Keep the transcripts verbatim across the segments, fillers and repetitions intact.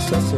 Sensação.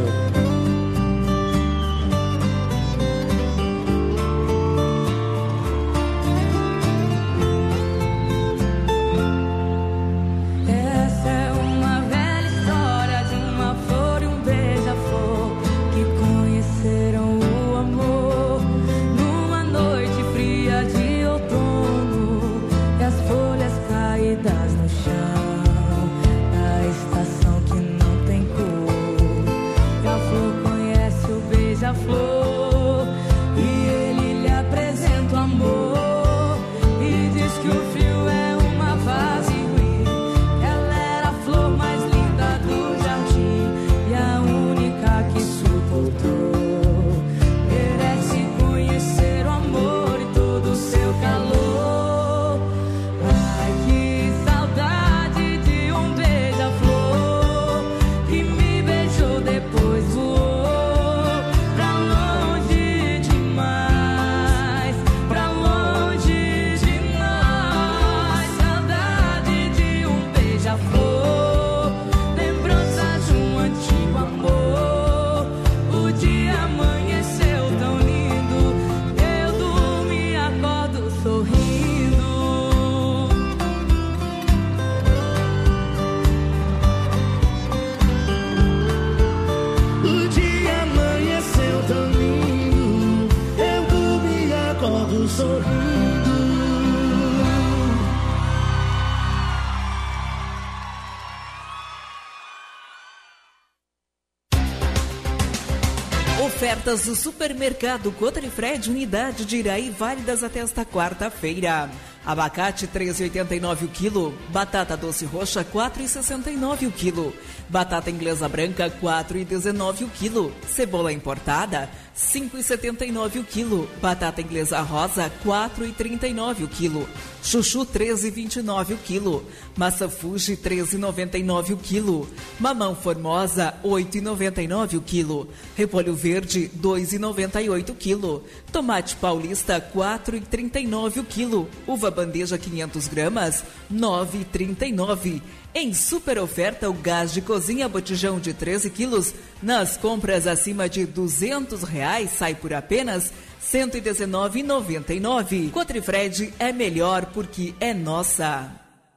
Ofertas do Supermercado Cotrifred, unidade de Iraí, válidas até esta quarta-feira. Abacate três reais e oitenta e nove o quilo, batata doce roxa quatro reais e sessenta e nove o quilo, batata inglesa branca quatro reais e dezenove o quilo, cebola importada cinco reais e setenta e nove o quilo, batata inglesa rosa quatro reais e trinta e nove o quilo, chuchu treze reais e vinte e nove o quilo, maçã Fuji treze reais e noventa e nove o quilo, mamão Formosa oito reais e noventa e nove o quilo, repolho verde dois reais e noventa e oito o quilo, tomate paulista quatro reais e trinta e nove o quilo, uva bandeja quinhentas gramas nove reais e trinta e nove. Em super oferta, o gás de cozinha botijão de treze quilos, nas compras acima de duzentos reais, sai por apenas cento e dezenove reais e noventa e nove. Cotrifred é melhor porque é nossa.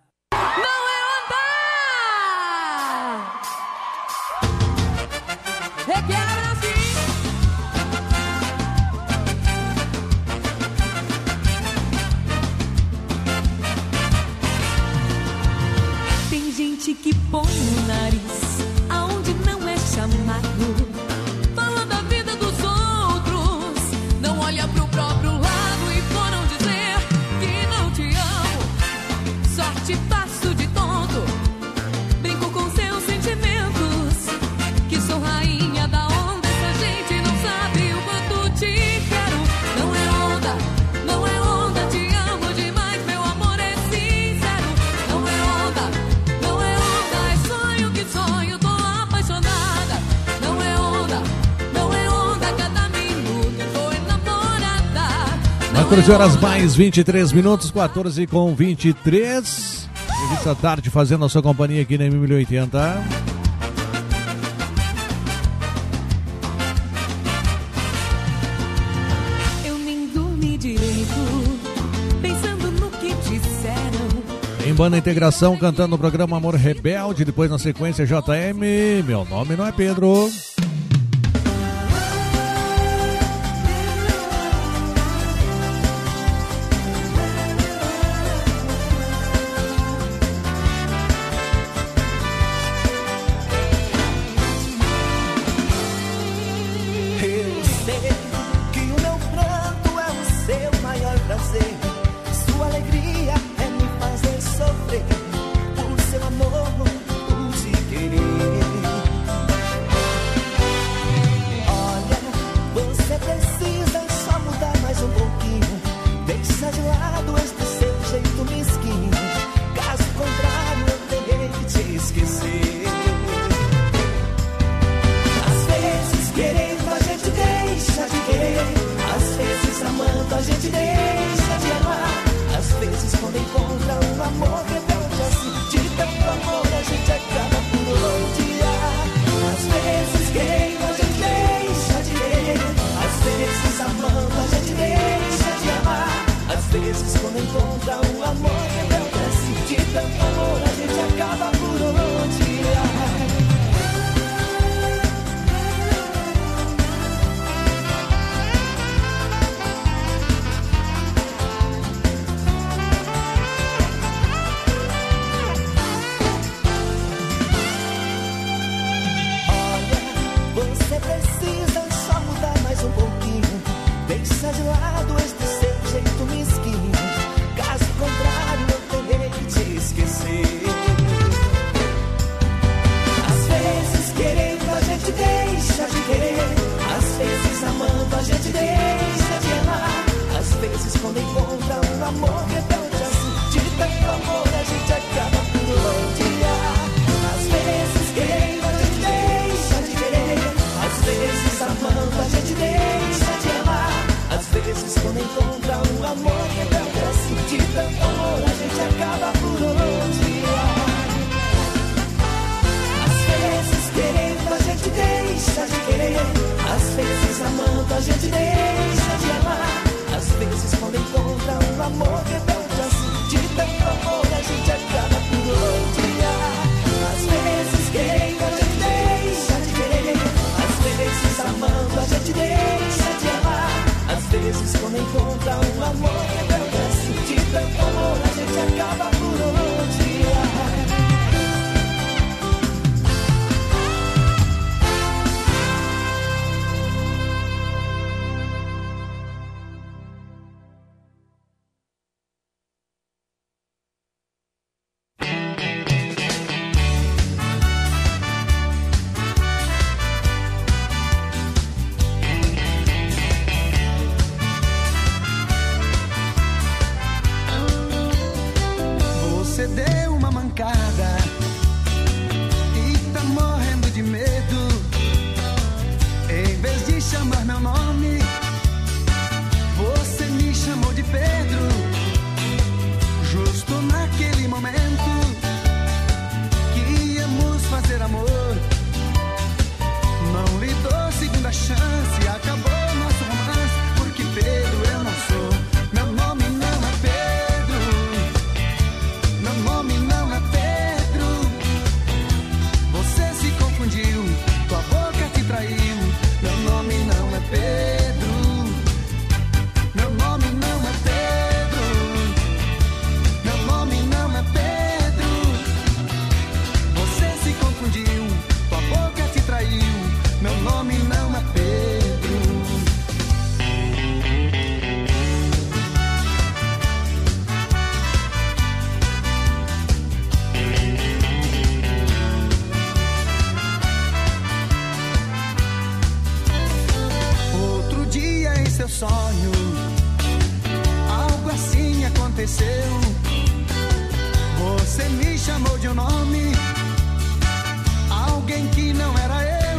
Não é onda! Requer assim. Tem gente que põe o nariz aonde não é chamado, fala da vida dos outros, não olha pro próprio lado e foram dizer que não te amo. Sorte passo de tonto, brinco com seus sentimentos, que sou rainha da onda, essa gente não sabe o quanto te quero. Não é onda, não é onda, te amo demais, meu amor é sincero. Não é onda, não é onda, é sonho que sonho, tô apaixonada. Não é onda, não é onda, cada minuto tô enamorada. quatorze horas mais vinte e três minutos, quatorze com vinte e três. Essa tarde fazendo a sua companhia aqui na M mil e oitenta. Eu nem dormi direito, pensando no que disseram. Em banda integração, cantando o programa Amor Rebelde, depois na sequência J M. Meu nome não é Pedro. Eu sei que o meu pranto é o seu maior prazer. Sua alegria é me fazer sofrer. Por seu amor, por te querer. sonho. Algo assim aconteceu. Você me chamou de um nome, alguém que não era eu.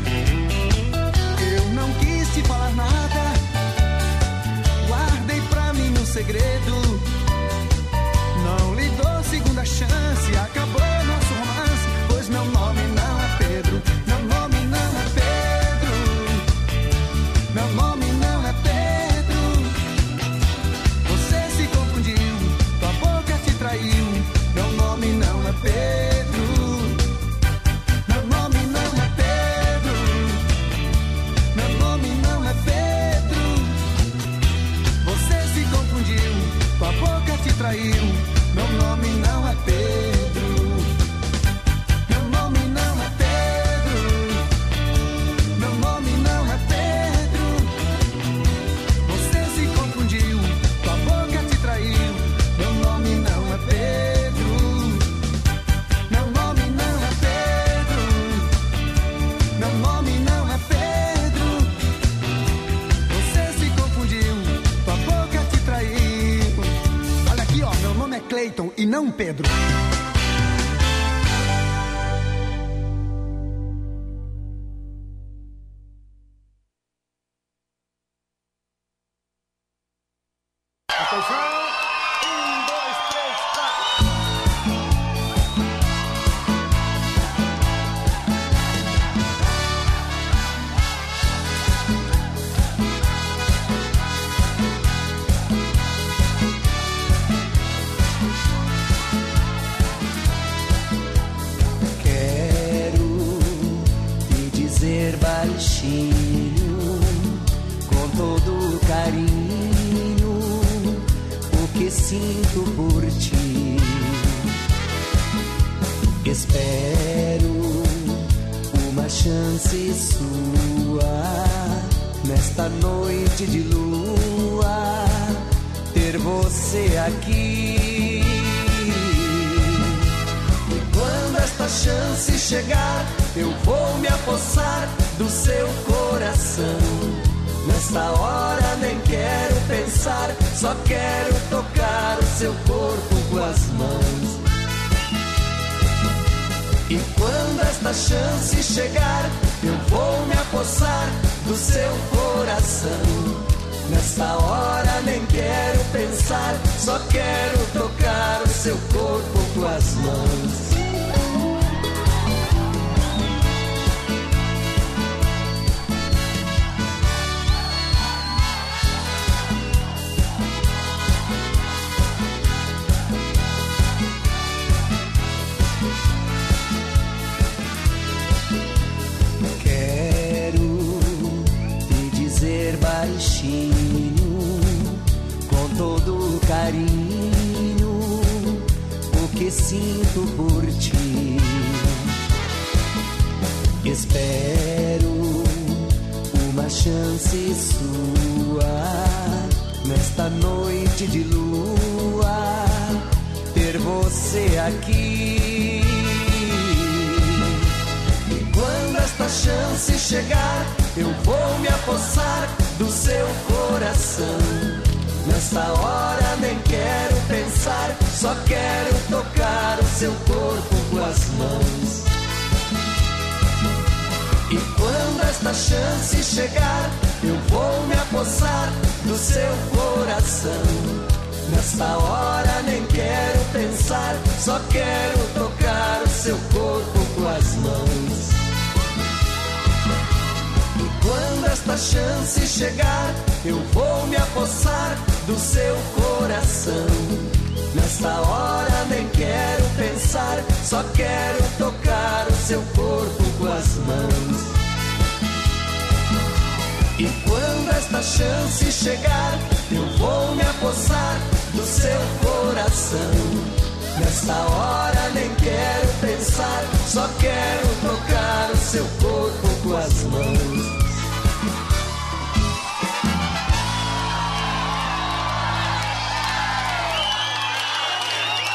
Eu não quis te falar nada, guardei pra mim um segredo. Não lhe dou segunda chance, acabou nosso romance, pois meu nome não é Pedro. Meu nome não é Pedro. Meu nome não é Pedro. Você se confundiu, tua boca te traiu. Meu nome não é Pedro. Meu nome não é Pedro. Meu nome não é Pedro. Você se confundiu, tua boca te traiu. Meu nome não é Pedro. Meu nome não é Pedro. Meu nome não é Pedro. Você se confundiu, tua boca te traiu. Meu nome não é Pedro. Meu nome não é Pedro. Meu nome não é Pedro. Você se confundiu, tua boca te traiu. Olha aqui, ó, meu nome é Cleiton e não Pedro. Atenção! Um, dois, três, quatro. Quero te dizer baixinho, com todo carinho, o que sinto por ti. Espero uma chance sua, nesta noite de lua, ter você aqui. E quando esta chance chegar, eu vou me apossar do seu coração. Nesta hora nem quero pensar, só quero tocar o seu corpo com as mãos. E quando esta chance chegar, eu vou me apossar do seu coração. Nesta hora nem quero pensar, só quero tocar o seu corpo com as mãos. Baixinho, com todo carinho, o que sinto por ti. Espero uma chance sua, nesta noite de lua, ter você aqui. E quando esta chance chegar, eu vou me apossar do seu coração. Nesta hora nem quero pensar, só quero tocar o seu corpo com as mãos. E quando esta chance chegar, eu vou me apossar do seu coração. Nesta hora nem quero pensar, só quero tocar o seu corpo com as mãos. Quando esta chance chegar, eu vou me apossar do seu coração. Nesta hora nem quero pensar, só quero tocar o seu corpo com as mãos. E quando esta chance chegar, eu vou me apossar do seu coração. Nesta hora nem quero pensar, só quero tocar o seu corpo com as mãos.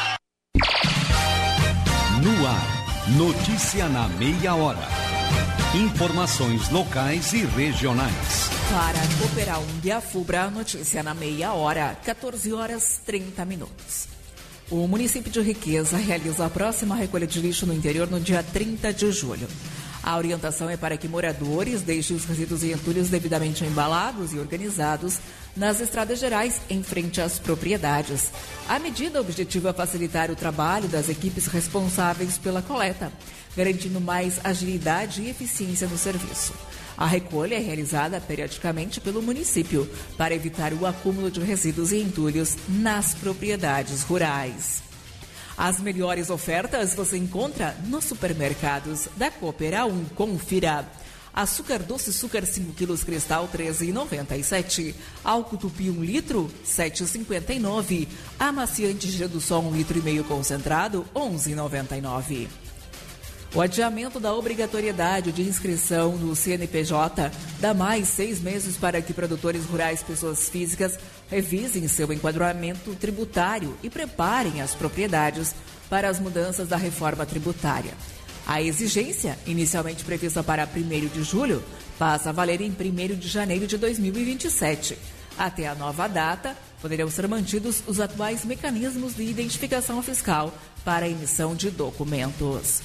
No ar, notícia na meia hora. Informações locais e regionais. Para Cooperar um a Fubra, notícia na meia hora, quatorze horas e trinta minutos. O município de Riqueza realiza a próxima recolha de lixo no interior no dia trinta de julho. A orientação é para que moradores deixem os resíduos e entulhos devidamente embalados e organizados nas estradas gerais em frente às propriedades. A medida objetiva é facilitar o trabalho das equipes responsáveis pela coleta, garantindo mais agilidade e eficiência no serviço. A recolha é realizada periodicamente pelo município para evitar o acúmulo de resíduos e entulhos nas propriedades rurais. As melhores ofertas você encontra nos supermercados da Cooperar um. Confira. Açúcar doce açúcar cinco quilos cristal treze reais e noventa e sete centavos. Álcool tupi um litro sete reais e cinquenta e nove centavos. Amaciante Gira do Sol um litro e meio concentrado onze reais e noventa e nove centavos. O adiamento da obrigatoriedade de inscrição no C N P J dá mais seis meses para que produtores rurais, pessoas físicas, revisem seu enquadramento tributário e preparem as propriedades para as mudanças da reforma tributária. A exigência, inicialmente prevista para primeiro de julho, passa a valer em primeiro de janeiro de dois mil e vinte e sete. Até a nova data, poderão ser mantidos os atuais mecanismos de identificação fiscal para a emissão de documentos.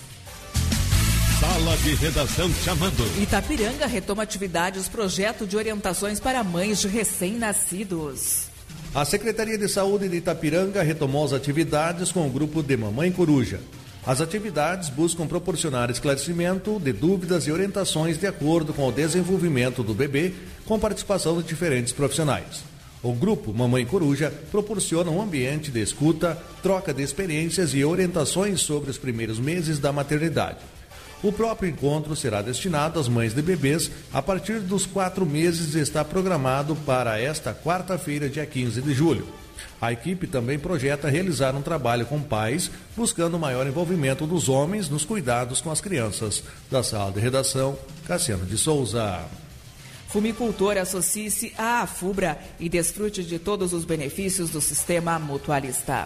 Sala de redação chamando. Itapiranga retoma atividades, projeto de orientações para mães de recém-nascidos. A Secretaria de Saúde de Itapiranga retomou as atividades com o grupo de Mamãe Coruja. As atividades buscam proporcionar esclarecimento de dúvidas e orientações de acordo com o desenvolvimento do bebê, com participação de diferentes profissionais. O grupo Mamãe Coruja proporciona um ambiente de escuta, troca de experiências e orientações sobre os primeiros meses da maternidade. O próprio encontro será destinado às mães de bebês a partir dos quatro meses e está programado para esta quarta-feira, dia quinze de julho. A equipe também projeta realizar um trabalho com pais, buscando maior envolvimento dos homens nos cuidados com as crianças. Da sala de redação, Cassiano de Souza. Fumicultor, associe-se à Afubra e desfrute de todos os benefícios do sistema mutualista.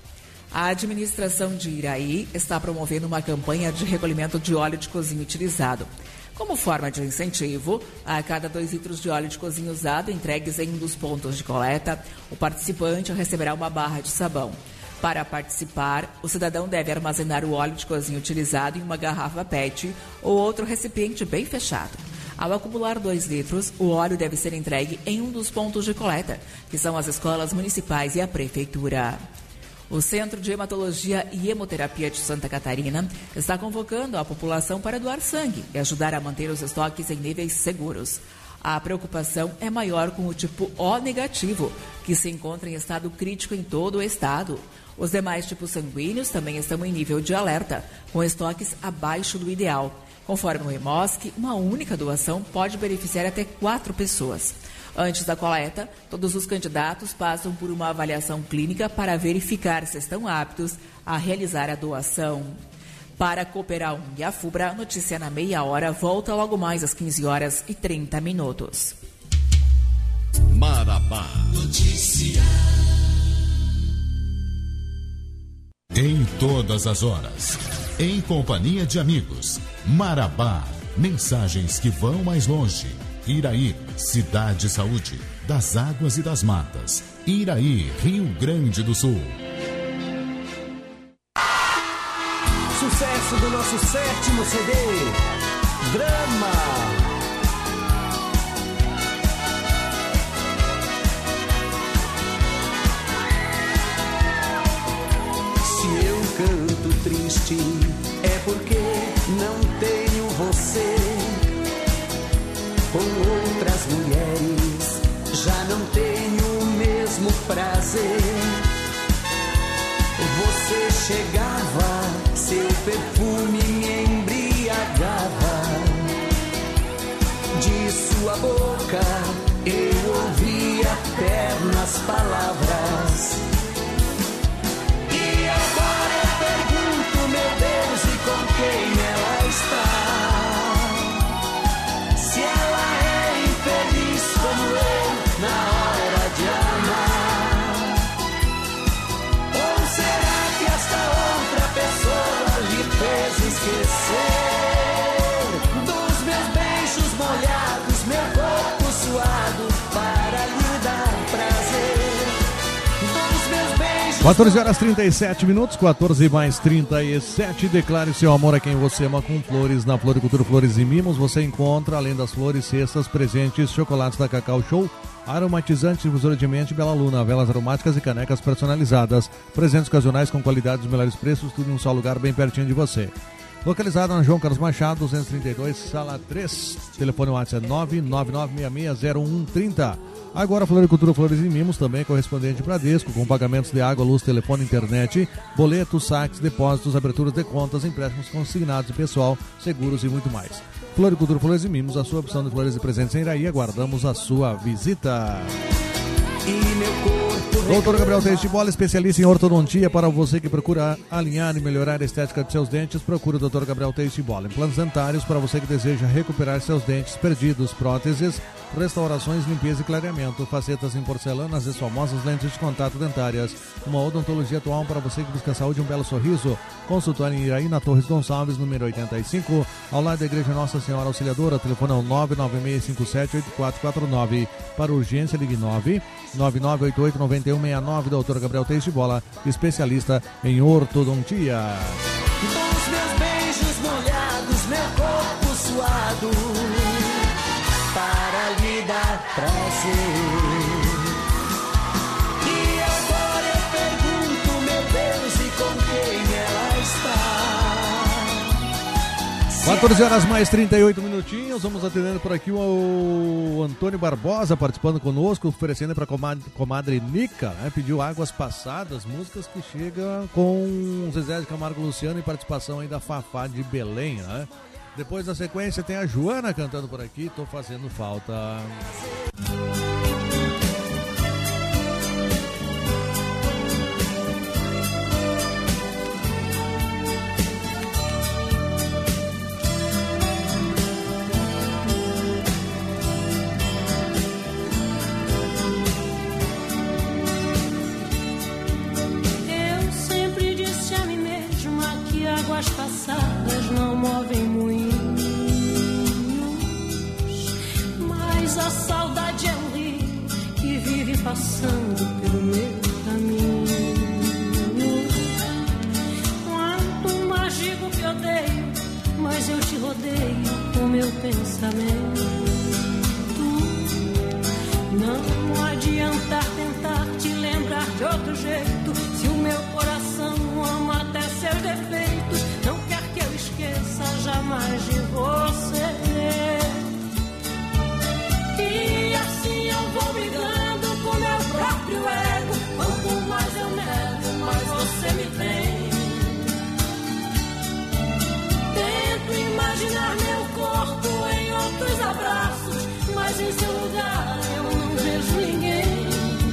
A administração de Iraí está promovendo uma campanha de recolhimento de óleo de cozinha utilizado. Como forma de incentivo, a cada dois litros de óleo de cozinha usado entregues em um dos pontos de coleta, o participante receberá uma barra de sabão. Para participar, o cidadão deve armazenar o óleo de cozinha utilizado em uma garrafa P E T ou outro recipiente bem fechado. Ao acumular dois litros, o óleo deve ser entregue em um dos pontos de coleta, que são as escolas municipais e a prefeitura. O Centro de Hematologia e Hemoterapia de Santa Catarina está convocando a população para doar sangue e ajudar a manter os estoques em níveis seguros. A preocupação é maior com o tipo O negativo, que se encontra em estado crítico em todo o estado. Os demais tipos sanguíneos também estão em nível de alerta, com estoques abaixo do ideal. Conforme o Hemosc, uma única doação pode beneficiar até quatro pessoas. Antes da coleta, todos os candidatos passam por uma avaliação clínica para verificar se estão aptos a realizar a doação. Para Cooperar um e a Fubra, notícia na meia hora, volta logo mais às quinze horas e trinta minutos. Marabá. Notícia. Em todas as horas, em companhia de amigos. Marabá, mensagens que vão mais longe. Iraí, Cidade Saúde, das águas e das matas. Iraí, Rio Grande do Sul. Sucesso do nosso sétimo C D, Drama. Se eu canto triste, é porque não tenho você. Com outras mulheres já não tenho o mesmo prazer. Você chegava, seu perfume me embriagava. De sua boca eu ouvia ternas palavras. E agora eu pergunto, meu Deus, e com quem ela está? Se ela é infeliz como eu na hora de amar, ou será que esta outra pessoa lhe fez esquecer dos meus quatorze horas e trinta e sete minutos, quatorze mais trinta e sete. Declare seu amor a quem você ama com flores. Na Floricultura Flores e Mimos você encontra, além das flores, cestas, presentes, chocolates da Cacau Show, aromatizantes, difusora de mente, Bela Luna, velas aromáticas e canecas personalizadas. Presentes ocasionais com qualidade dos melhores preços, tudo em um só lugar, bem pertinho de você. Localizado na João Carlos Machado, duzentos e trinta e dois, sala três. Telefone WhatsApp é nove nove nove seis seis zero um três zero. Agora Floricultura Flores e Mimos, também correspondente Bradesco, com pagamentos de água, luz, telefone, internet, boletos, saques, depósitos, aberturas de contas, empréstimos consignados de pessoal, seguros e muito mais. Floricultura Flores e Mimos, a sua opção de flores e presentes em Iraí. Aguardamos a sua visita. Doutor Gabriel Teixeira Bola, especialista em ortodontia. Para você que procura alinhar e melhorar a estética de seus dentes, procura o doutor Gabriel Teixeira Bola. Implantes dentários para você que deseja recuperar seus dentes perdidos, próteses, restaurações, limpeza e clareamento, facetas em porcelanas e famosas lentes de contato dentárias. Uma odontologia atual para você que busca saúde e um belo sorriso. Consultório em Iraí, na Torres Gonçalves, número oitenta e cinco, ao lado da Igreja Nossa Senhora Auxiliadora. Telefone é o nove nove seis cinco sete oito quatro quatro nove. Para urgência, ligue nove nove nove oito oito nove um seis nove. doutor Gabriel Teixeira Bola, especialista em ortodontia. Dos meus beijos molhados, meu corpo suado, para lhe dar prazer. E agora eu pergunto, meu Deus, e com quem ela está? quatorze horas mais trinta e oito minutinhos, vamos atendendo por aqui o Antônio Barbosa participando conosco, oferecendo para a comadre, comadre Nica, né? Pediu Águas Passadas, músicas que chegam com Zezé de Camargo e Luciano e participação aí da Fafá de Belém, né? Depois da sequência tem a Joana cantando por aqui, Tô Fazendo Falta. Águas passadas não movem moinhos, mas a saudade é um rio que vive passando pelo meu caminho. Quanto mais digo que odeio, mas eu te rodeio com meu pensamento. Não adianta tentar te lembrar de outro jeito, se o meu coração ama até seus defeitos, não quer que eu esqueça jamais de você. E assim eu vou brigando com meu próprio ego, quanto mais eu nego, mais você me tem. Tento imaginar meu corpo em outros abraços, mas em seu lugar eu não vejo ninguém.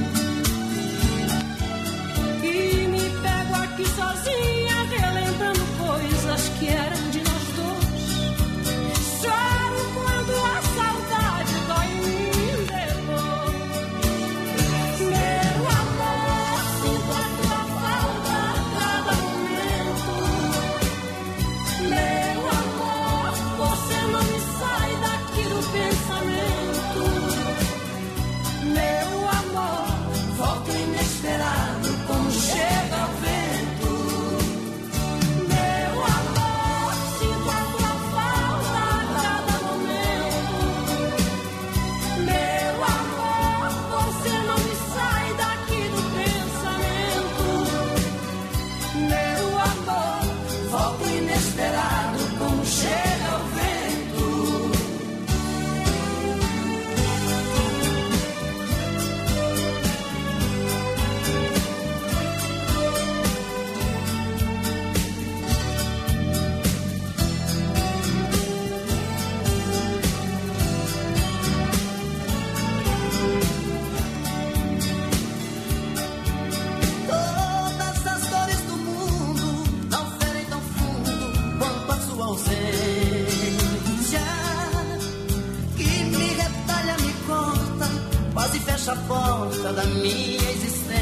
E me pego aqui sozinha, relembrando coisas que eram de nós dois. Choro quando a saudade dói em mim depois. Meu amor, sinto a tua falta a cada momento. Meu amor, você não me sai daqui do pensamento. Meu amor, volta inesperado como chega o vento. Meu amor, sinto a tua falta a cada momento. Meu amor, você não me sai daqui do pensamento. Meu amor, volta inesperado como chega o vento. Todas as dores do mundo não ferem tão fundo quanto a sua ausência, que me retalha, me corta, quase fecha a porta da minha existência.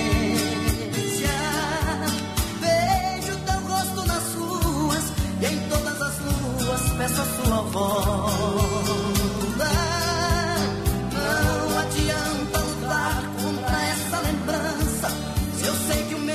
Vejo teu rosto nas ruas e em todas as luas peço a sua volta. Não adianta lutar contra essa lembrança, se eu sei que o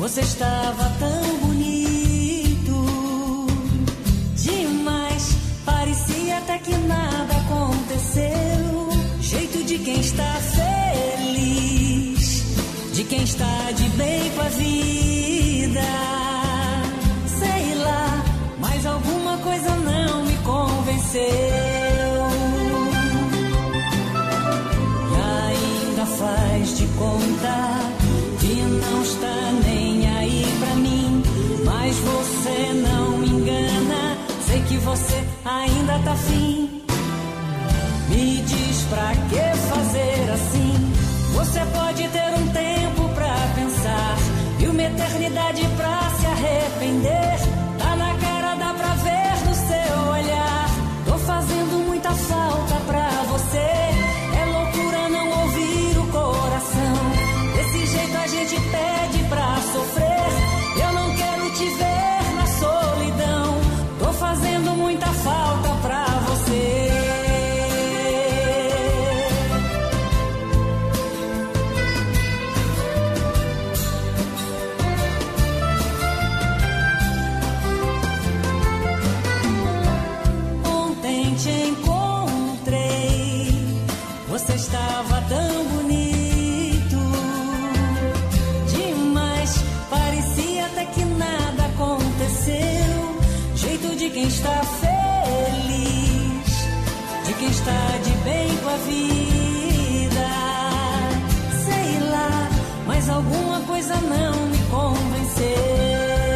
Você estava tão bonito demais, parecia até que nada aconteceu. Jeito de quem está feliz, de quem está de bem com a vida. Sei lá, mas alguma coisa não me convenceu. E ainda faz de conta que não está nem aí pra mim, mas você não me engana. Sei que você ainda tá afim. Me diz pra que fazer assim? Você pode ter um tempo pra pensar e uma eternidade pra se arrepender. Tá na cara, dá pra ver no seu olhar. Tô fazendo muita falta pra você. É loucura não ouvir o coração. Desse jeito a gente pede pra sofrer. Eu não quero te ver na solidão. Tô fazendo muita falta pra você. Ontem te encontrei, você estava tão bonito demais, parecia até que nada aconteceu. Jeito de quem está feliz, de quem está de bem com a vida. Sei lá, mas alguma coisa não me convenceu.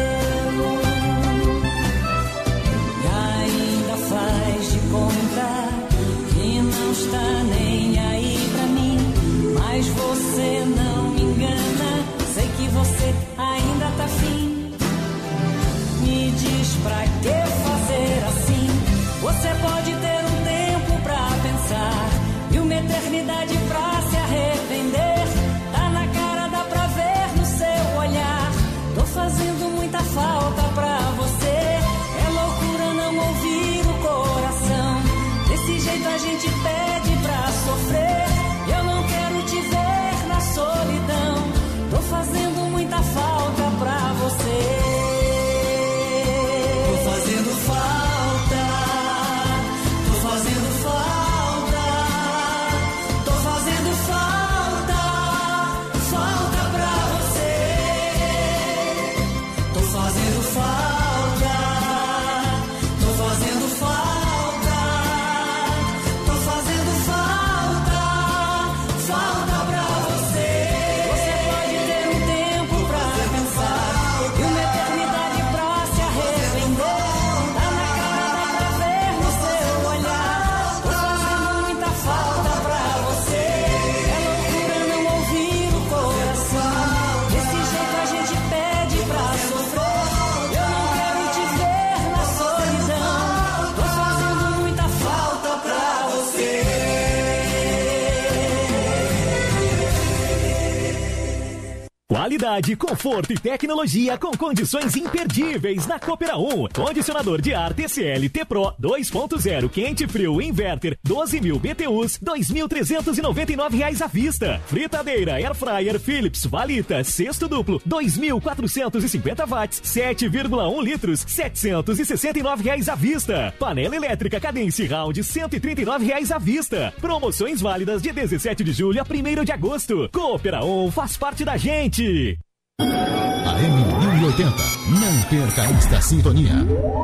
E ainda faz de conta que não está nem aí pra mim, mas você não me engana. Sei que você ainda tá afim. Me diz pra que fazer assim? Você pode ter um tempo pra pensar e uma eternidade pra se arrepender. Tá na cara, dá pra ver no seu olhar. Tô fazendo muita falta pra você. É loucura não ouvir o coração. Desse jeito a gente pede pra sofrer. Eu não quero te ver na solidão. Tô fazendo muita falta pra você. Tô fazendo falta, tô fazendo falta, tô fazendo falta, falta pra você. Tô fazendo falta, tô fazendo falta, tô fazendo falta, falta pra você. Você pode ter um tempo pra pensar e uma eternidade pra se arrepender. Tá na cara, dá pra ver no seu olhar. Tô fazendo muita falta pra você. É loucura não ouvir o coração. Desse jeito a gente pede pra sofrer. Eu não quero te ver na solidão. Tô fazendo muita falta pra você. Qualidade, conforto e tecnologia com condições imperdíveis na Coopera um. Condicionador de ar T C L T-Pro dois ponto zero quente frio inverter doze mil B T Us, dois mil trezentos e noventa e nove reais à vista. Fritadeira Air Fryer Philips Valita cesto duplo dois mil quatrocentos e cinquenta watts, sete vírgula um litros, setecentos e sessenta e nove reais à vista. Panela elétrica Cadence Round cento e trinta e nove reais à vista. Promoções válidas de dezessete de julho a primeiro de agosto. Coopera um faz parte da gente. A M mil e oitenta, não perca esta sintonia.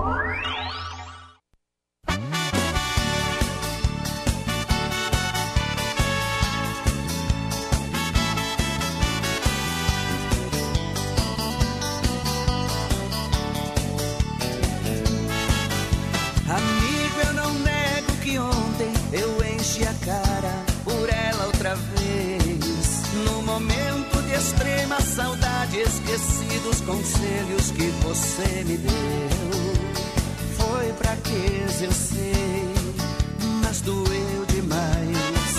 Amigo, eu não nego que ontem eu enchi a cara por ela outra vez. No momento de extrema saudade, esqueci dos conselhos que você me deu. Foi fraqueza, eu sei, mas doeu demais.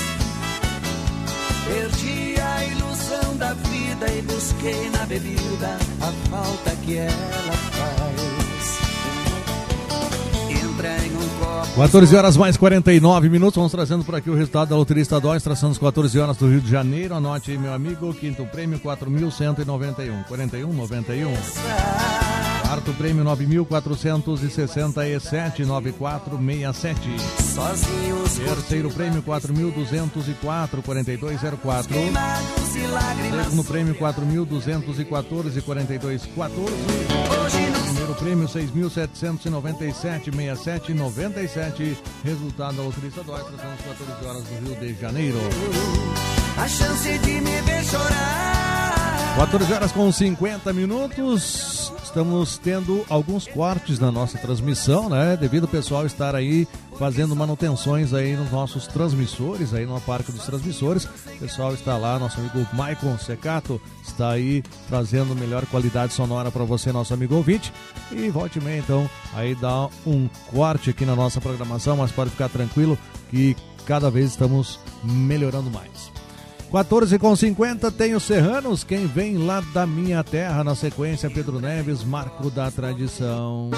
Perdi a ilusão da vida e busquei na bebida a falta que ela faz. Entra em um copo quatorze horas mais quarenta e nove minutos, vamos trazendo por aqui o resultado da Loteria Estadual, extração das quatorze horas do Rio de Janeiro. Anote aí, meu amigo, quinto prêmio quatro mil cento e noventa e um, quarenta e um, noventa e um. Quarto prêmio nove mil quatrocentos e sessenta e sete, noventa e quatro, sessenta e sete. Terceiro prêmio quatro mil duzentos e quatro, quarenta e dois, zero quatro. Segundo prêmio quatro mil duzentos e quatorze, quarenta e dois, quatorze. Primeiro prêmio seis mil setecentos e noventa e sete, sessenta e sete, noventa e sete. Resultado da Loteria Estadual, extração das quatorze horas do Rio de Janeiro. A chance de me ver chorar. quatorze horas com cinquenta minutos. Estamos tendo alguns cortes na nossa transmissão, né? Devido ao pessoal estar aí fazendo manutenções aí nos nossos transmissores, aí no Parque dos Transmissores. O pessoal está lá, nosso amigo Maicon Secato está aí trazendo melhor qualidade sonora para você, nosso amigo ouvinte. E volte e meia, então, aí dá um corte aqui na nossa programação, mas pode ficar tranquilo que cada vez estamos melhorando mais. quatorze com cinquenta, tem os Serranos, quem vem lá da minha terra. Na sequência, Pedro Neves, Marco da Tradição.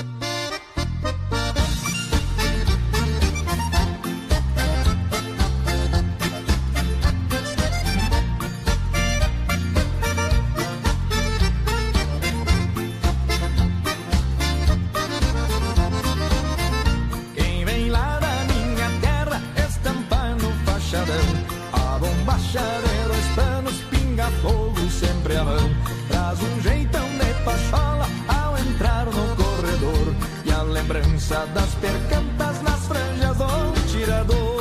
Quem vem lá da minha terra, estampando fachadão, a bombachadeiro, os panos, pinga fogo sempre à mão. Traz um jeitão de pachola ao entrar no corredor, e a lembrança das percantas nas franjas do tirador.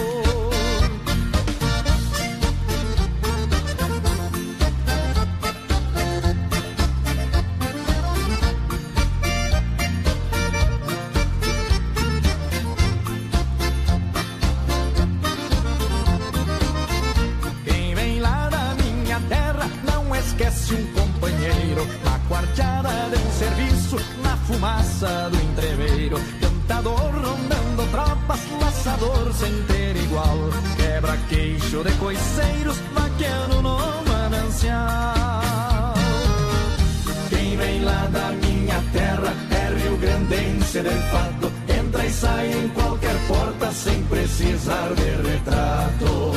Esquece um companheiro na quarteada de um serviço, na fumaça do entreveiro. Cantador rondando tropas, laçador sem ter igual. Quebra-queixo de coiceiros, vaqueando no manancial. Quem vem lá da minha terra é rio-grandense de fato. Entra e sai em qualquer porta sem precisar de retrato.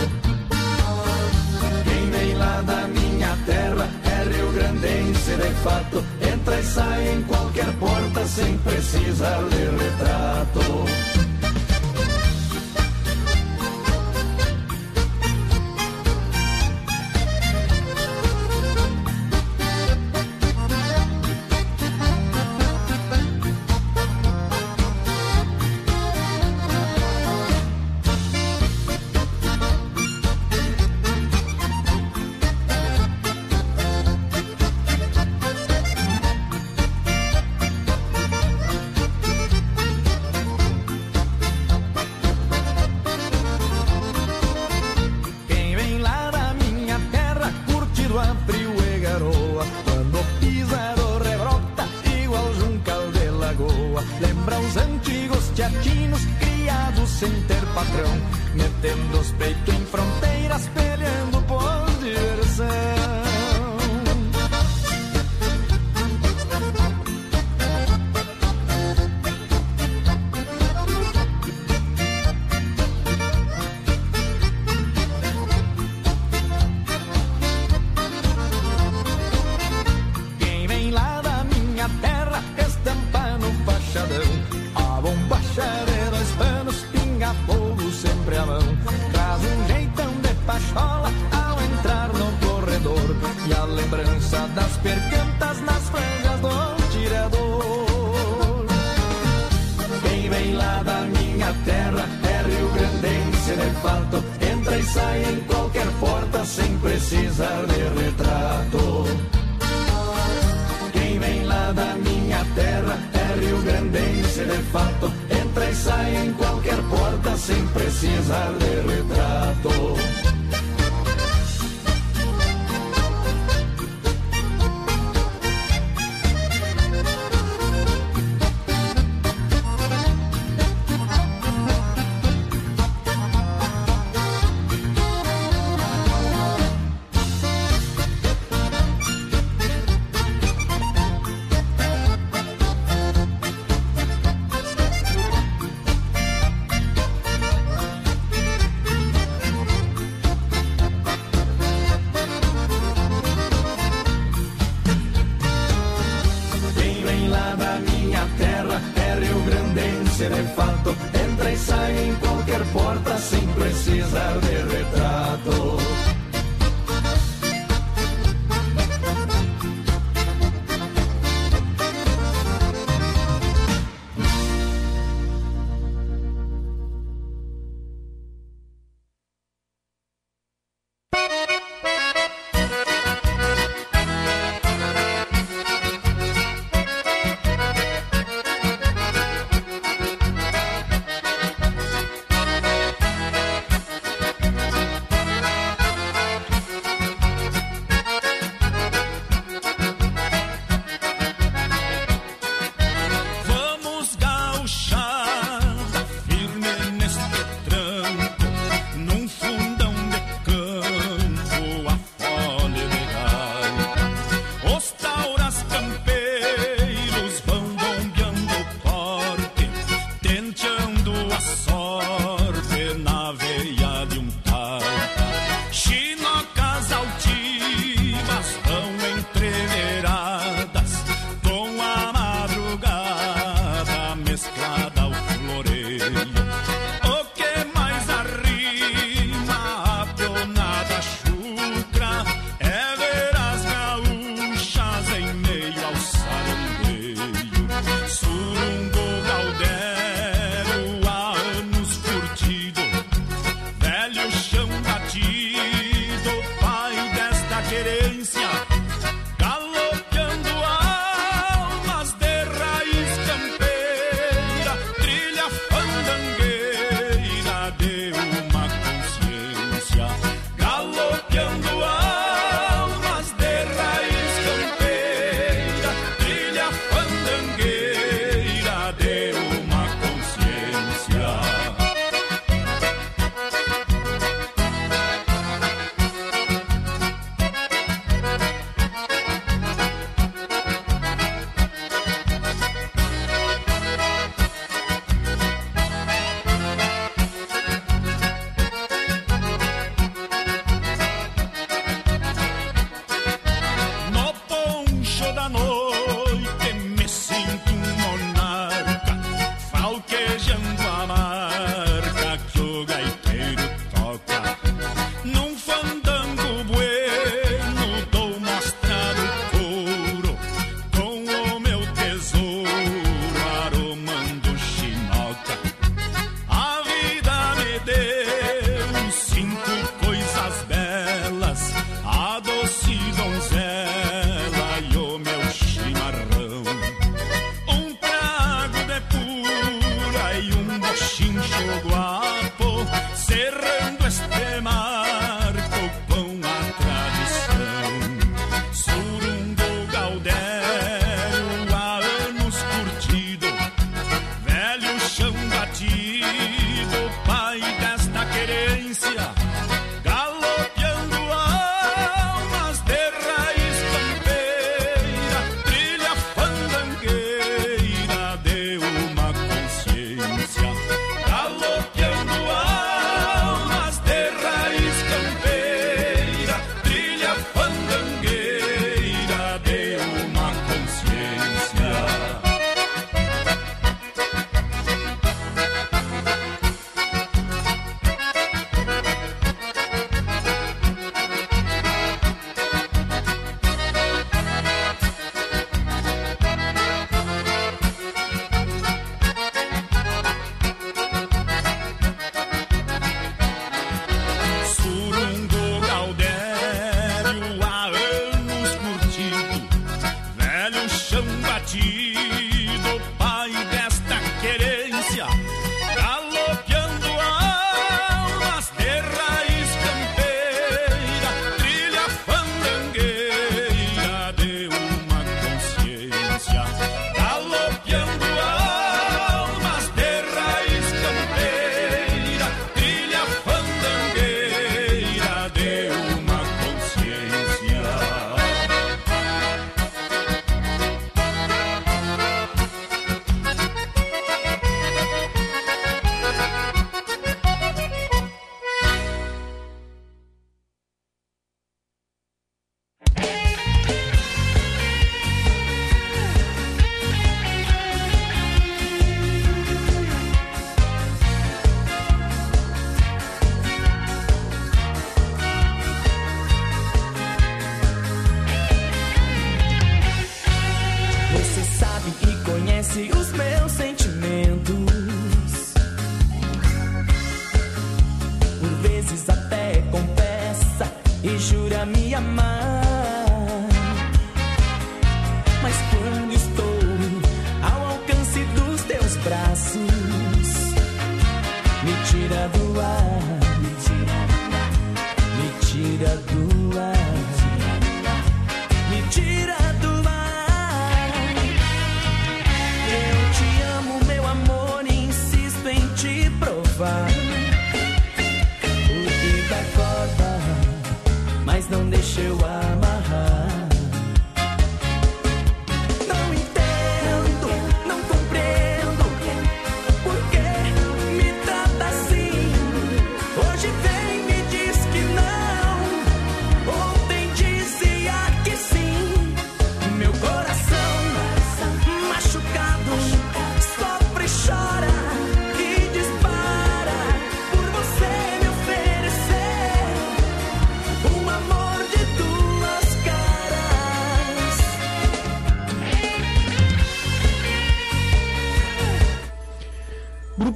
Quem vem lá da minha terra é rio-grandense de fato. Entra e sai em qualquer porta sem precisar de retrato. de fato, entra e sai em qualquer porta sem precisar de retrato.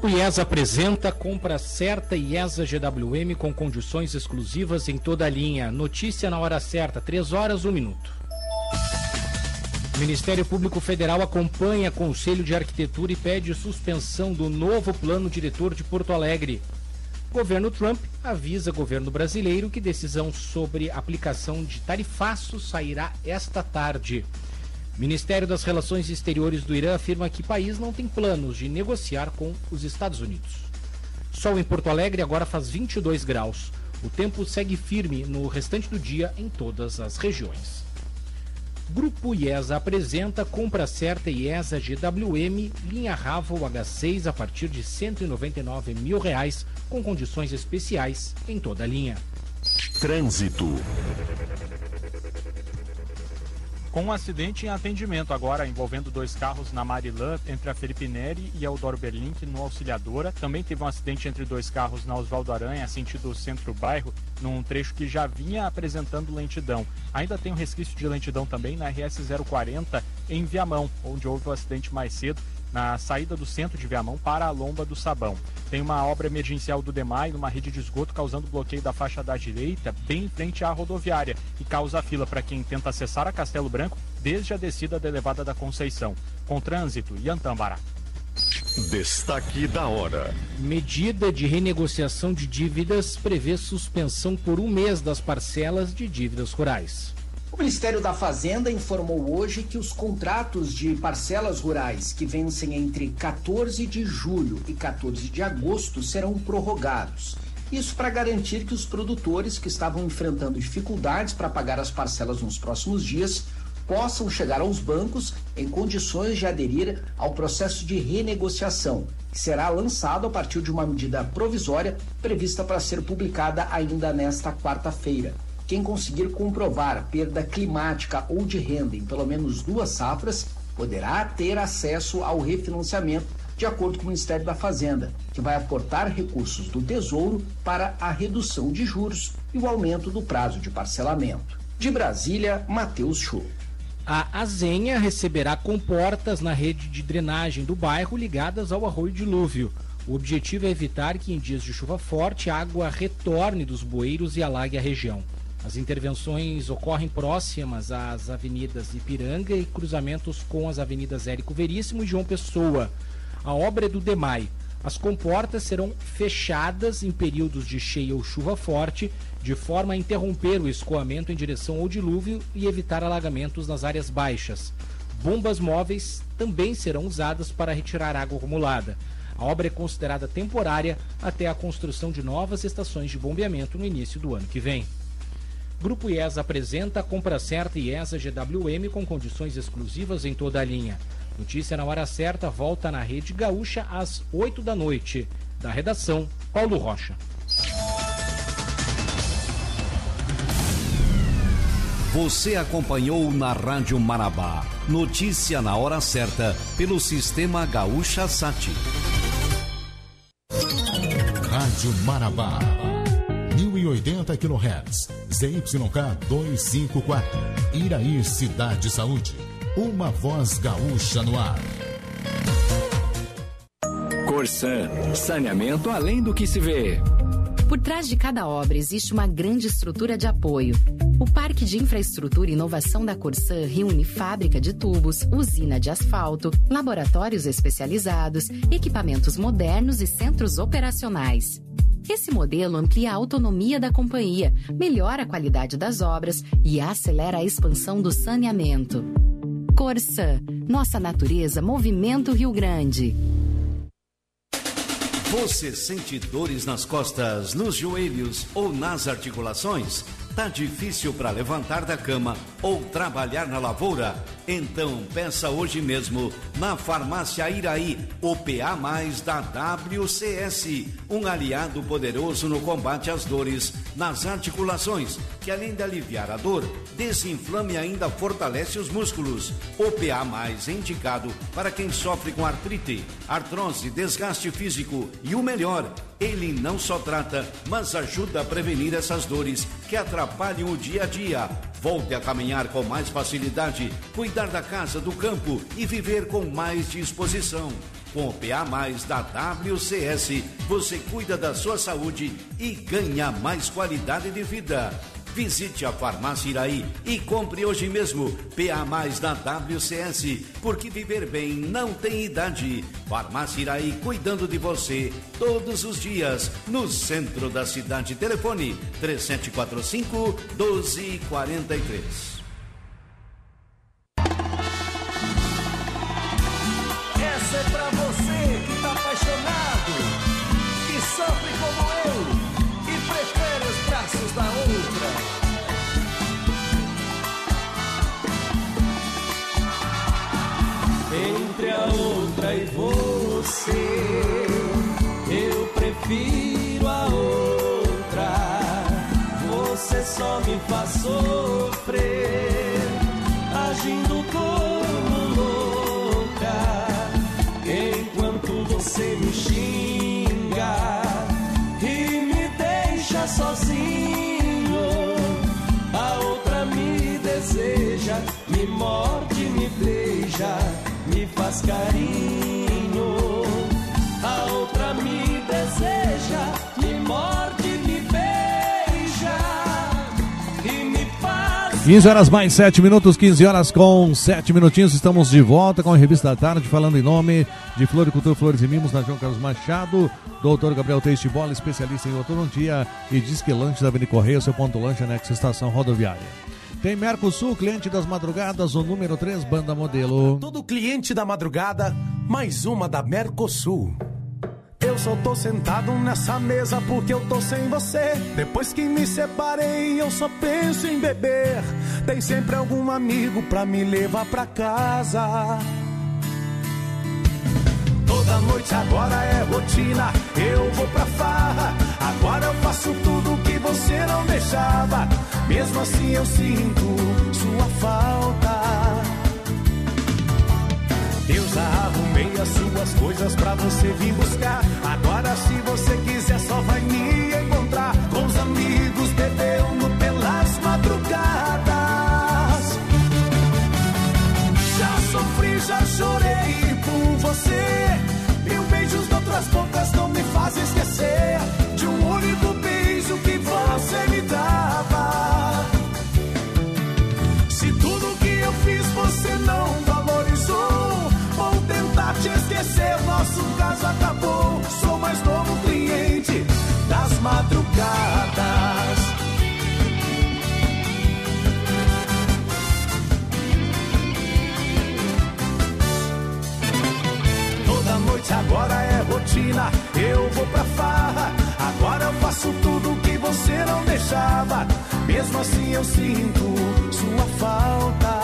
Grupo IESA apresenta compra certa IESA G W M com condições exclusivas em toda a linha. Notícia na hora certa, três horas, um minuto. O Ministério Público Federal acompanha Conselho de Arquitetura e pede suspensão do novo plano diretor de Porto Alegre. Governo Trump avisa governo brasileiro que decisão sobre aplicação de tarifaço sairá esta tarde. Ministério das Relações Exteriores do Irã afirma que o país não tem planos de negociar com os Estados Unidos. Sol em Porto Alegre agora faz vinte e dois graus. O tempo segue firme no restante do dia em todas as regiões. Grupo IESA apresenta compra certa IESA G W M, linha Ravel H seis a partir de cento e noventa e nove mil reais, com condições especiais em toda a linha. Trânsito. Com um acidente em atendimento agora envolvendo dois carros na Marilã, entre a Felipe Neri e a Eudoro Berlink, no Auxiliadora. Também teve um acidente entre dois carros na Oswaldo Aranha, sentido centro-bairro, num trecho que já vinha apresentando lentidão. Ainda tem um resquício de lentidão também na R S zero quarenta, em Viamão, onde houve o um acidente mais cedo, na saída do centro de Viamão para a Lomba do Sabão. Tem uma obra emergencial do DEMAI numa rede de esgoto causando bloqueio da faixa da direita bem em frente à rodoviária e causa fila para quem tenta acessar a Castelo Branco desde a descida da elevada da Conceição. Com trânsito, Iantambará. Destaque da hora. Medida de renegociação de dívidas prevê suspensão por um mês das parcelas de dívidas rurais. O Ministério da Fazenda informou hoje que os contratos de parcelas rurais que vencem entre quatorze de julho e quatorze de agosto serão prorrogados. Isso para garantir que os produtores que estavam enfrentando dificuldades para pagar as parcelas nos próximos dias possam chegar aos bancos em condições de aderir ao processo de renegociação, que será lançado a partir de uma medida provisória prevista para ser publicada ainda nesta quarta-feira. Quem conseguir comprovar perda climática ou de renda em pelo menos duas safras poderá ter acesso ao refinanciamento, de acordo com o Ministério da Fazenda, que vai aportar recursos do Tesouro para a redução de juros e o aumento do prazo de parcelamento. De Brasília, Matheus Chu. A Azenha receberá comportas na rede de drenagem do bairro ligadas ao arroio dilúvio. O objetivo é evitar que em dias de chuva forte a água retorne dos bueiros e alague a região. As intervenções ocorrem próximas às avenidas Ipiranga e cruzamentos com as avenidas Érico Veríssimo e João Pessoa. A obra é do DEMAI. As comportas serão fechadas em períodos de cheia ou chuva forte, de forma a interromper o escoamento em direção ao dilúvio e evitar alagamentos nas áreas baixas. Bombas móveis também serão usadas para retirar água acumulada. A obra é considerada temporária até a construção de novas estações de bombeamento no início do ano que vem. Grupo IESA apresenta a compra certa IESA G W M com condições exclusivas em toda a linha. Notícia na hora certa volta na Rede Gaúcha às oito da noite. Da redação, Paulo Rocha. Você acompanhou na Rádio Marabá. Notícia na hora certa pelo Sistema Gaúcha Sat. Rádio Marabá. mil e oitenta quilohertz, Z Y K duzentos e cinquenta e quatro, Iraí Cidade Saúde, uma voz gaúcha no ar. Corsan, saneamento além do que se vê. Por trás de cada obra existe uma grande estrutura de apoio. O Parque de Infraestrutura e Inovação da Corsan reúne fábrica de tubos, usina de asfalto, laboratórios especializados, equipamentos modernos e centros operacionais. Esse modelo amplia a autonomia da companhia, melhora a qualidade das obras e acelera a expansão do saneamento. Corsan, nossa natureza, Movimento Rio Grande. Você sente dores nas costas, nos joelhos ou nas articulações? Tá difícil para levantar da cama ou trabalhar na lavoura? Então peça hoje mesmo na Farmácia Iraí o P A mais da W C S, um aliado poderoso no combate às dores nas articulações, que além de aliviar a dor, desinflama e ainda fortalece os músculos. O P A mais é indicado para quem sofre com artrite, artrose, desgaste físico e o melhor, ele não só trata, mas ajuda a prevenir essas dores que atrapalham o dia a dia. Volte a caminhar com mais facilidade, cuidar da casa, do campo e viver com mais disposição. Com o P A mais da W C S, você cuida da sua saúde e ganha mais qualidade de vida. Visite a Farmácia Iraí e compre hoje mesmo P A mais da W C S, porque viver bem não tem idade. Farmácia Iraí, cuidando de você todos os dias, no centro da cidade. Telefone três sete quatro cinco, um dois quatro três. Essa é pra você que tá apaixonado, que sofre como eu e prefere os braços da outra. Entre a outra e você, eu prefiro a outra. Você só me faz sofrer, agindo como louca, enquanto você me xinga e me deixa sozinho. A outra me deseja, me morde, me beija, me faz carinho. A outra me deseja, me morde, me beija e me faz... quinze horas mais sete minutos, quinze horas com sete minutinhos. Estamos de volta com a Revista da Tarde, falando em nome de Floricultura, Flores e Mimos, na João Carlos Machado. Doutor Gabriel Teixe Bola, especialista em odontia, e Disque Lanche da Avenida Correia, seu ponto lanche anexo estação rodoviária. Tem Mercosul, cliente das madrugadas, o número três, banda modelo. Todo cliente da madrugada, mais uma da Mercosul. Eu só tô sentado nessa mesa porque eu tô sem você. Depois que me separei, eu só penso em beber. Tem sempre algum amigo pra me levar pra casa. Toda noite agora é rotina, eu vou pra farra. Agora eu faço tudo que você não deixava. Mesmo assim eu sinto sua falta. Eu já arrumei as suas coisas pra você vir buscar. Agora se você quiser só vai me encontrar com os amigos bebendo pelas madrugadas. Já sofri, já chorei por você. Mil beijos de outras bocas não me fazem esquecer de um único beijo que você me dava. Se tudo que eu fiz você não valorizou, vou tentar te esquecer, nosso caso acabou. Sou mais novo cliente das madrugadas. Toda noite agora é rotina, eu vou pra farra. Agora eu faço tudo que você não deixava. Mesmo assim eu sinto sua falta.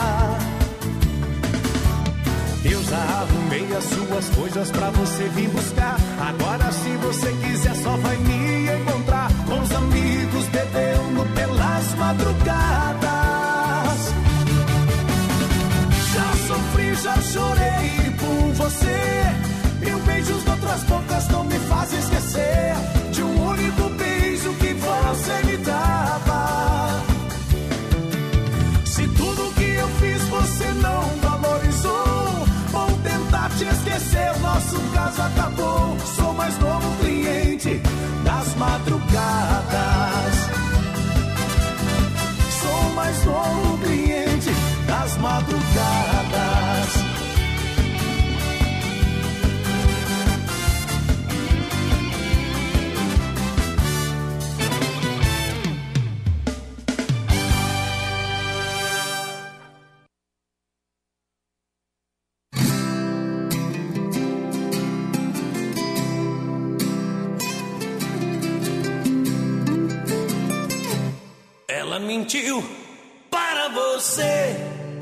Eu já arrumei as suas coisas pra você vir buscar. Agora se você quiser só vai me encontrar com os amigos bebendo pelas madrugadas. Já sofri, já chorei por você. Mil beijos de outras bocas não me fazem esquecer de um único beijo que você me dava. Se tudo que eu fiz você não valorizou, vou tentar te esquecer, nosso caso acabou. Sou mais novo cliente das madrugadas. Sou mais novo cliente das madrugadas. Ela mentiu para você,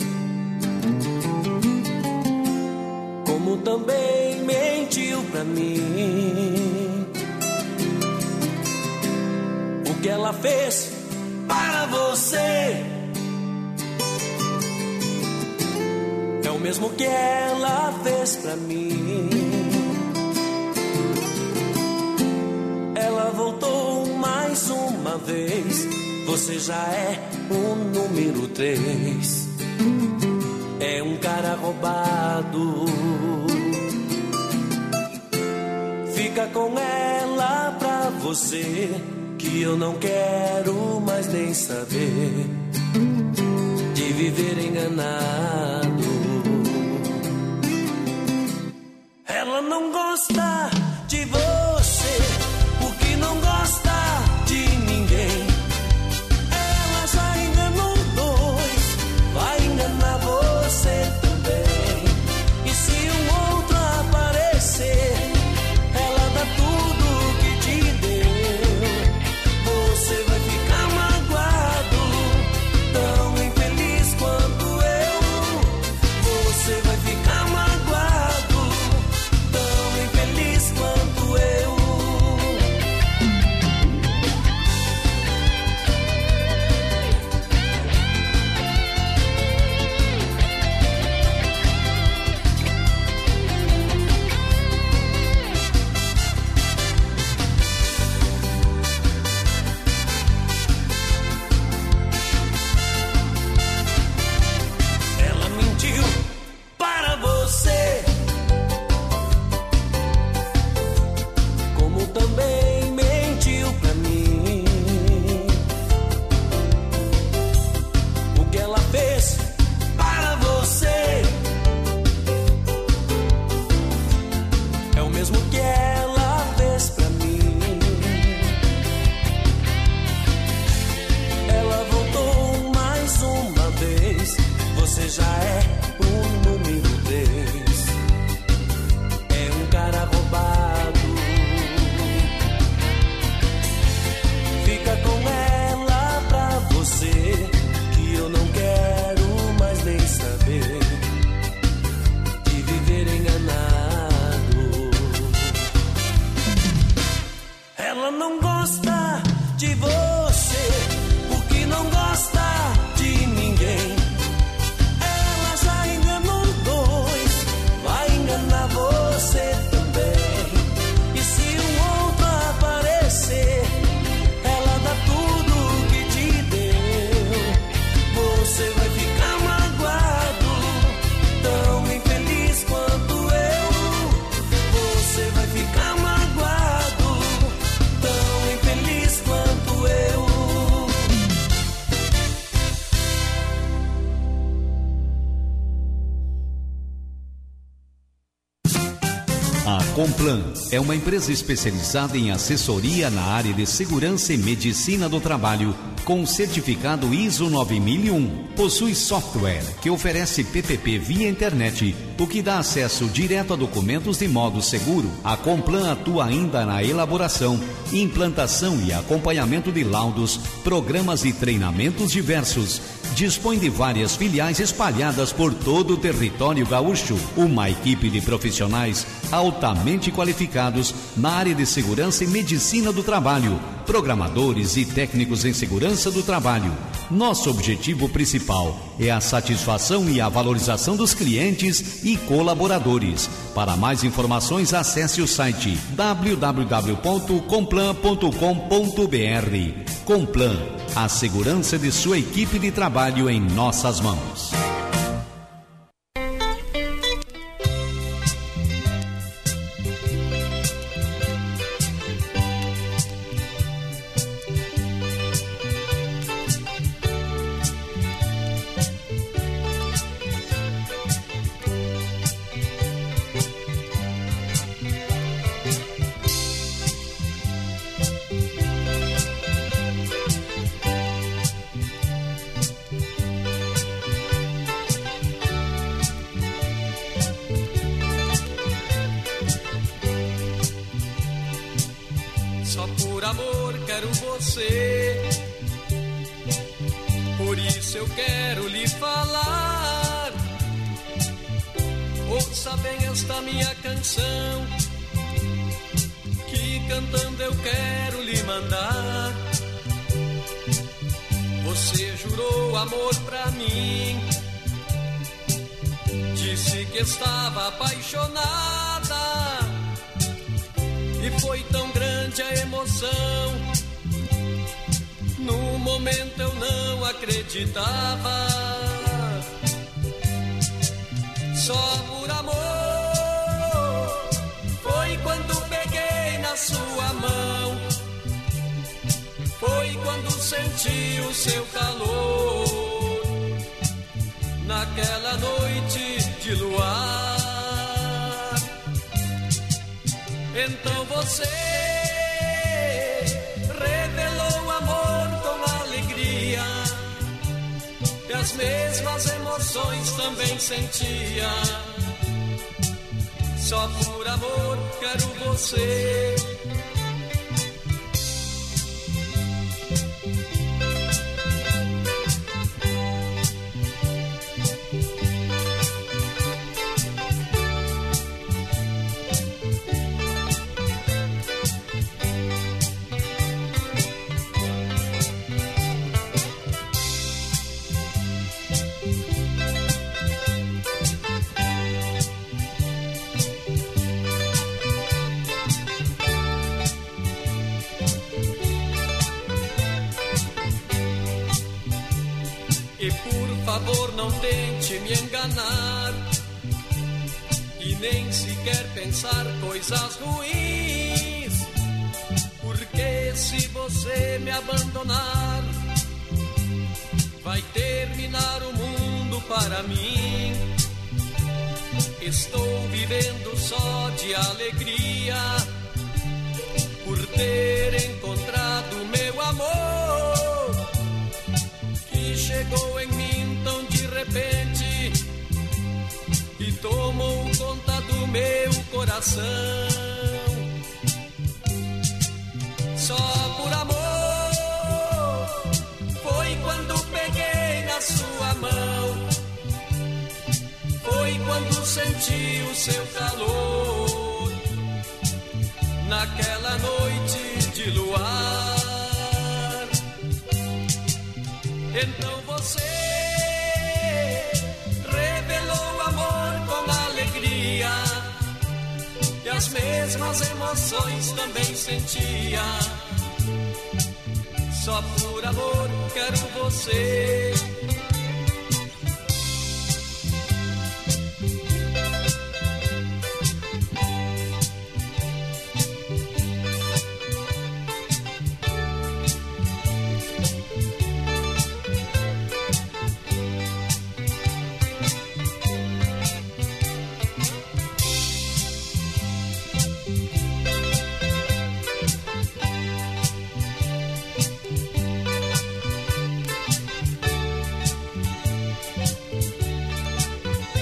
como também mentiu pra mim. O que ela fez para você é o mesmo que ela fez pra mim. Ela voltou mais uma vez. Você já é o número três. É um cara roubado. Fica com ela pra você, que eu não quero mais nem saber de viver enganado. Ela não gosta de você, porque não gosta de ninguém. Ela já enganou dois, vai enganar você também. E se um outro aparecer, ela dá tudo que te deu. Você vai ficar magoado, tão infeliz quanto eu. Você vai ficar magoado, tão infeliz quanto eu. Ela mentiu para você, como também mentiu pra mim. O que ela fez para você é o mesmo que ela fez pra mim. Ela voltou mais uma vez, você já é o número três. É um cara roubado. Fica com ela pra você, que eu não quero mais nem saber de viver enganado. Ela não gosta de você, porque não gosta de ninguém. Ela já enganou dois, vai enganar você também. E se um outro aparecer, ela dá tudo que te deu. Você vai ficar magoado, tão infeliz quanto eu. Você vai ficar magoado, tão infeliz quanto eu. A Complan é uma empresa especializada em assessoria na área de segurança e medicina do trabalho, com certificado I S O nove mil e um. Possui software que oferece P P P via internet, o que dá acesso direto a documentos de modo seguro. A Complan atua ainda na elaboração, implantação e acompanhamento de laudos, programas e treinamentos diversos. Dispõe de várias filiais espalhadas por todo o território gaúcho. Uma equipe de profissionais altamente qualificados na área de segurança e medicina do trabalho, programadores e técnicos em segurança do trabalho. Nosso objetivo principal é a satisfação e a valorização dos clientes e colaboradores. Para mais informações, acesse o site w w w ponto complan ponto com ponto b r. Complan, a segurança de sua equipe de trabalho em nossas mãos. Só por amor quero você, por isso eu quero lhe falar. Ouça bem esta minha canção, que cantando eu quero lhe mandar. Você jurou amor pra mim, disse que estava apaixonada, e foi tão grande a emoção, no momento eu não acreditava. Só por amor foi quando peguei senti o seu calor naquela noite de luar. Então você revelou amor com alegria, e as mesmas emoções também sentia. Só por amor quero você. Por favor, não tente me enganar e nem sequer pensar coisas ruins, porque se você me abandonar, vai terminar o mundo para mim. Estou vivendo só de alegria por ter encontrado meu amor, que chegou em mim tão de repente e tomou conta do meu coração. Só por amor foi quando peguei na sua mão, foi quando senti o seu calor naquela noite de luar. Então você revelou amor com alegria, e as mesmas emoções também sentia. Só por amor quero você.